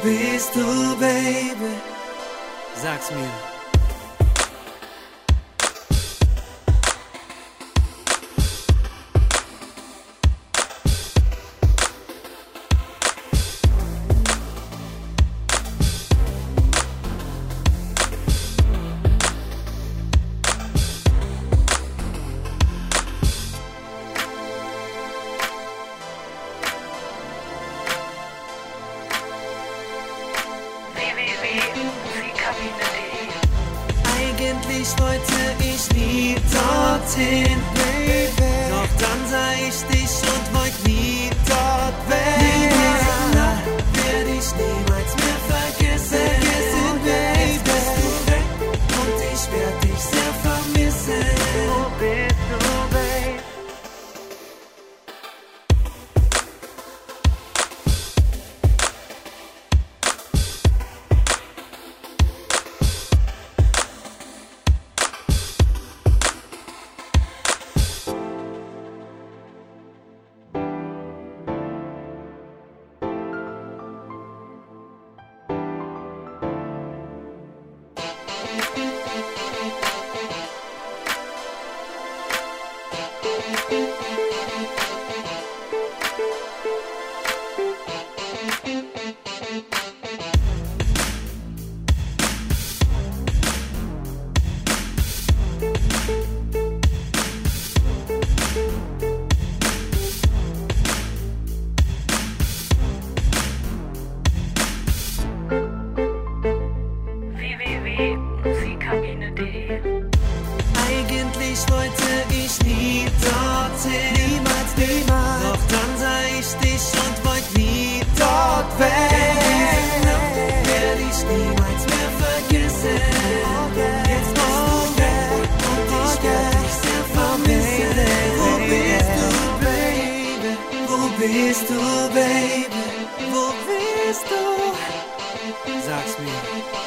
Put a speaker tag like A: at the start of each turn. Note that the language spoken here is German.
A: bist du, Baby? Sag's mir. Eigentlich wollte ich nie dorthin, Baby. Doch dann sah ich dich und wollte nie dort weg. Diese Nacht werde ich niemals mehr vergessen, Baby. Jetzt bist du weg und ich werde dich sehr vermissen. Wo bist du, Baby?
B: www.musikkabine.de.
A: Eigentlich wollte ich nie dorthin, niemals. Doch dann sah ich dich und wollte nie dort weg. Diese Nacht werde ich niemals mehr vergessen. Jetzt bist du weg und ich werde dich sehr vermissen. Wo bist du, Baby? Wo bist du, Baby? Wo bist du? Sag's mir.